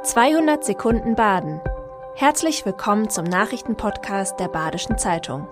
200 Sekunden Baden. Herzlich willkommen zum Nachrichtenpodcast der Badischen Zeitung.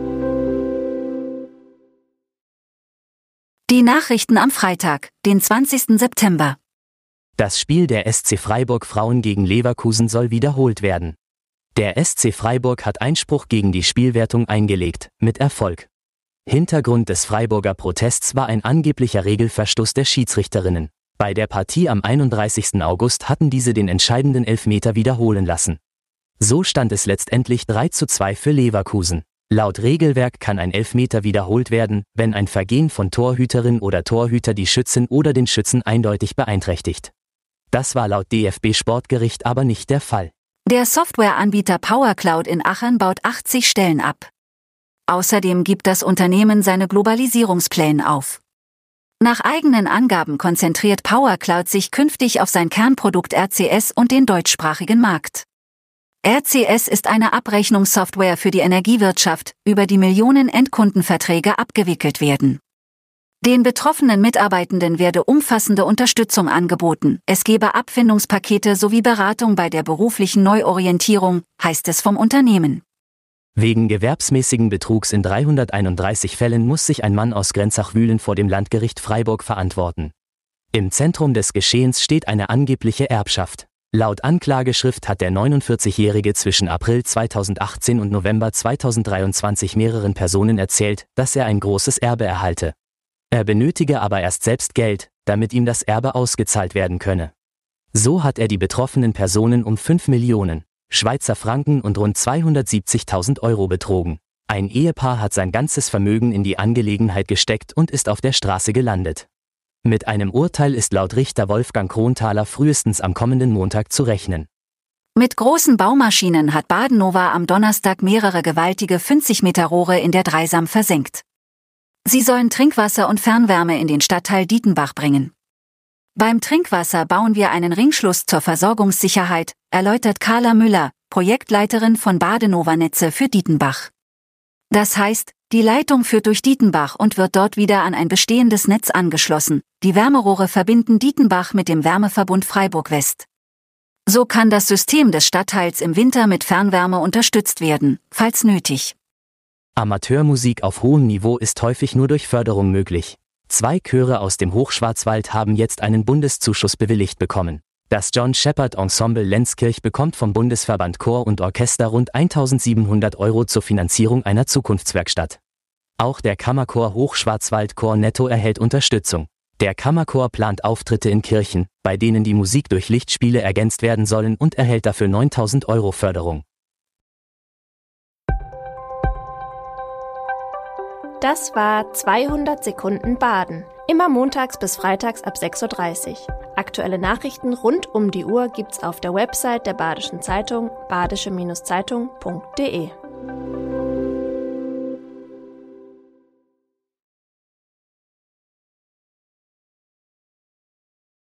Die Nachrichten am Freitag, den 20. September. Das Spiel der SC Freiburg Frauen gegen Leverkusen soll wiederholt werden. Der SC Freiburg hat Einspruch gegen die Spielwertung eingelegt, mit Erfolg. Hintergrund des Freiburger Protests war ein angeblicher Regelverstoß der Schiedsrichterinnen. Bei der Partie am 31. August hatten diese den entscheidenden Elfmeter wiederholen lassen. So stand es letztendlich 3:2 für Leverkusen. Laut Regelwerk kann ein Elfmeter wiederholt werden, wenn ein Vergehen von Torhüterin oder Torhüter die Schützin oder den Schützen eindeutig beeinträchtigt. Das war laut DFB-Sportgericht aber nicht der Fall. Der Softwareanbieter PowerCloud in Aachen baut 80 Stellen ab. Außerdem gibt das Unternehmen seine Globalisierungspläne auf. Nach eigenen Angaben konzentriert PowerCloud sich künftig auf sein Kernprodukt RCS und den deutschsprachigen Markt. RCS ist eine Abrechnungssoftware für die Energiewirtschaft, über die Millionen Endkundenverträge abgewickelt werden. Den betroffenen Mitarbeitenden werde umfassende Unterstützung angeboten, es gebe Abfindungspakete sowie Beratung bei der beruflichen Neuorientierung, heißt es vom Unternehmen. Wegen gewerbsmäßigen Betrugs in 331 Fällen muss sich ein Mann aus Grenzach-Wühlen vor dem Landgericht Freiburg verantworten. Im Zentrum des Geschehens steht eine angebliche Erbschaft. Laut Anklageschrift hat der 49-Jährige zwischen April 2018 und November 2023 mehreren Personen erzählt, dass er ein großes Erbe erhalte. Er benötige aber erst selbst Geld, damit ihm das Erbe ausgezahlt werden könne. So hat er die betroffenen Personen um 5 Millionen Schweizer Franken und rund 270.000 Euro betrogen. Ein Ehepaar hat sein ganzes Vermögen in die Angelegenheit gesteckt und ist auf der Straße gelandet. Mit einem Urteil ist laut Richter Wolfgang Kronthaler frühestens am kommenden Montag zu rechnen. Mit großen Baumaschinen hat Badenova am Donnerstag mehrere gewaltige 50 Meter Rohre in der Dreisam versenkt. Sie sollen Trinkwasser und Fernwärme in den Stadtteil Dietenbach bringen. Beim Trinkwasser bauen wir einen Ringschluss zur Versorgungssicherheit, erläutert Carla Müller, Projektleiterin von Badenova Netze für Dietenbach. Das heißt, die Leitung führt durch Dietenbach und wird dort wieder an ein bestehendes Netz angeschlossen. Die Wärmerohre verbinden Dietenbach mit dem Wärmeverbund Freiburg West. So kann das System des Stadtteils im Winter mit Fernwärme unterstützt werden, falls nötig. Amateurmusik auf hohem Niveau ist häufig nur durch Förderung möglich. 2 Chöre aus dem Hochschwarzwald haben jetzt einen Bundeszuschuss bewilligt bekommen. Das John Shepherd Ensemble Lenzkirch bekommt vom Bundesverband Chor und Orchester rund 1.700 Euro zur Finanzierung einer Zukunftswerkstatt. Auch der Kammerchor Hochschwarzwald Chor Netto erhält Unterstützung. Der Kammerchor plant Auftritte in Kirchen, bei denen die Musik durch Lichtspiele ergänzt werden sollen und erhält dafür 9.000 Euro Förderung. Das war 200 Sekunden Baden. Immer montags bis freitags ab 6:30 Uhr. Aktuelle Nachrichten rund um die Uhr gibt's auf der Website der Badischen Zeitung, badische-zeitung.de.